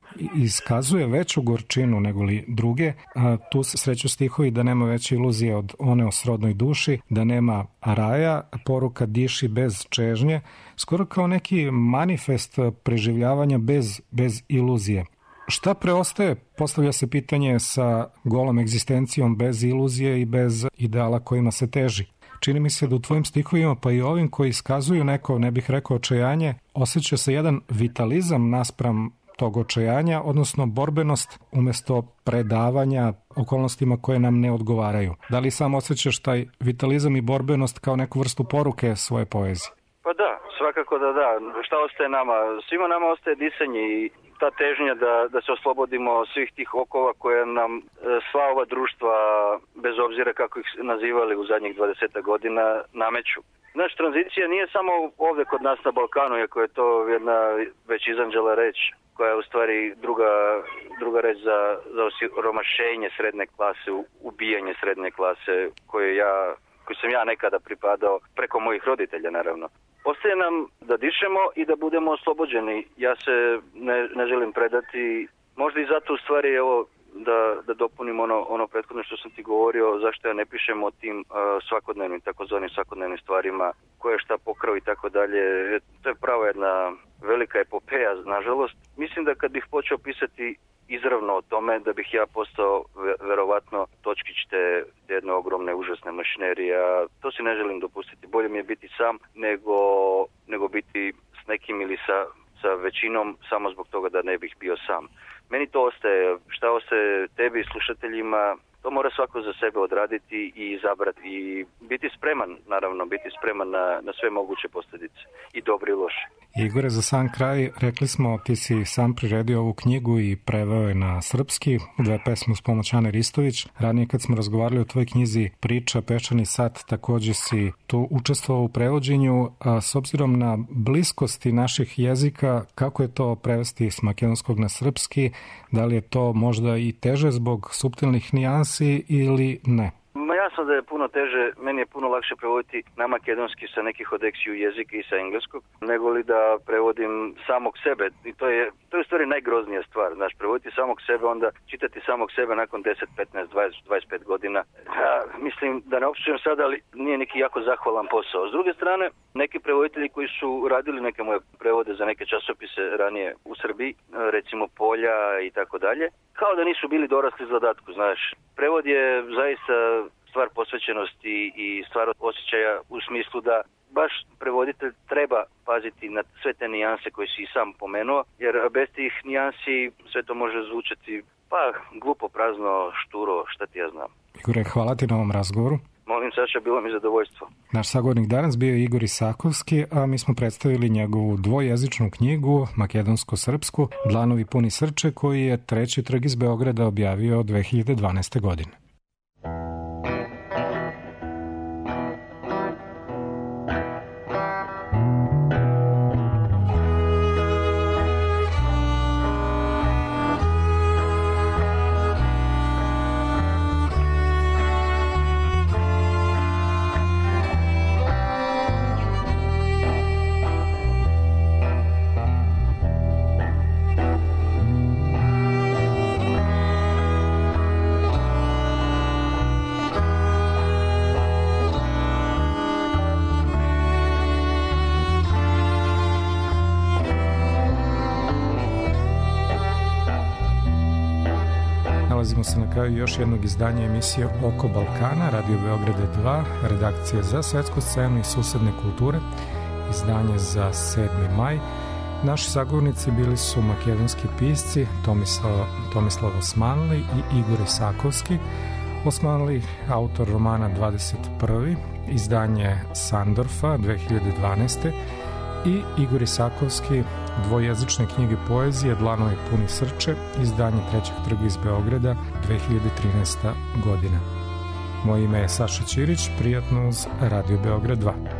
Iskazuje veću gorčinu nego li druge, a tu se sreću stihovi da nema veće iluzije od one o srodnoj duši, da nema raja, poruka diši bez čežnje, skoro kao neki manifest preživljavanja bez, bez iluzije. Šta preostaje? Postavlja se pitanje sa golom egzistencijom bez iluzije i bez ideala kojima se teži. Čini mi se da u tvojim stihovima, pa i ovim koji iskazuju neko, ne bih rekao očajanje, osjeća se jedan vitalizam naspram tog očajanja, odnosno borbenost umesto predavanja okolnostima koje nam ne odgovaraju. Da li sam osjećaš taj vitalizam i borbenost kao neku vrstu poruke svoje poezije? Pa da, svakako da da. Šta ostaje nama? Svima nama ostaje disanje i ta težnja da, da se oslobodimo svih tih okova koje nam e, sva ova društva, bez obzira kako ih nazivali u zadnjih dvadeset godina, nameću. Naš tranzicija nije samo ovdje kod nas na Balkanu, iako je to jedna već izanđela reč, koja je u stvari druga, druga reč za, za osiromašenje srednje klase, ubijanje srednje klase koje ja, koji sam ja nekada pripadao preko mojih roditelja, naravno. Ostaje nam da dišemo i da budemo oslobođeni. Ja se ne, ne želim predati, možda i zato u stvari evo da, da dopunim ono, ono prethodno što sam ti govorio, zašto ja ne pišem o tim uh, svakodnevnim, takozvanim svakodnevnim stvarima, ko je šta pokrao i tako dalje. To je pravo jedna velika epopeja, nažalost. Mislim da kad bih počeo pisati izravno o tome, da bih ja postao verovatno točkić te jedne ogromne, užasne mašinerije. To si ne želim dopustiti. Bolje mi je biti sam nego, nego biti s nekim ili sa, sa većinom samo zbog toga da ne bih bio sam. Meni to ostaje, šta ostaje tebi i slušateljima, to mora svako za sebe odraditi i izabrati i biti spreman, naravno, biti spreman na, na sve moguće posljedice, i dobre i loše. Igore, za sam kraj, rekli smo, ti si sam priredio ovu knjigu i preveo je na srpski, dve pesme uz pomoć Ane Ristović. Ranije kad smo razgovarali o tvojoj knjizi Priča, Peščani sat, takođe si tu učestvovao u prevođenju, a s obzirom na bliskosti naših jezika, kako je to prevesti s makedonskog na srpski, da li je to možda i teže zbog suptilnih nijansi ili ne? Ma jasno da je puno teže, meni je puno lakše prevoditi na makedonski sa nekih odeksiju jezika i sa engleskog, nego li da prevodim samog sebe. I to je, to je u stvari najgroznija stvar, znaš, prevoditi samog sebe, onda čitati samog sebe nakon deset, petnaest, dvadeset, dvadeset pet godina. Ja, mislim da ne opisujem sada, ali nije neki jako zahvalan posao. S druge strane, neki prevoditelji koji su radili neke moje prevode za neke časopise ranije u Srbiji, recimo Polja i tako dalje, kao da nisu bili dorasli zadatku, znaš. Prevod je zaista stvar posvećenosti i stvar osjećaja u smislu da baš prevoditelj treba paziti na sve te nijanse koje si i sam pomenuo, jer bez tih nijansi sve to može zvučati pa glupo, prazno, šturo, šta ti ja znam. Igore, hvala ti na ovom razgovoru. Molim, Saša, bilo mi zadovoljstvo. Naš sagovornik danas bio je Igor Isakovski, a mi smo predstavili njegovu dvojezičnu knjigu, makedonsko-srpsku, Dlanovi puni srče, koji je Treći trg iz Beograda objavio dve hiljade dvanaeste. godine. Nalazimo se na kraju još jednog izdanja emisije Oko Balkana, Radio Beograda dva, redakcija za svetsku scenu i susedne kulture, izdanje za sedmi maj. Naši sagovornici bili su makedonski pisci Tomislav, Tomislav Osmanli i Igor Isakovski. Osmanli, autor romana dvadeset prvi, izdanje Sandorfa dve hiljade dvanaeste. i Igor Isakovski, dvojezične knjige poezije Dlanovi puni srče, izdanje Trećeg trga iz Beograda, dve hiljade trinaesta. godina. Moje ime je Saša Ćirić, prijatno uz Radio Beograd dva.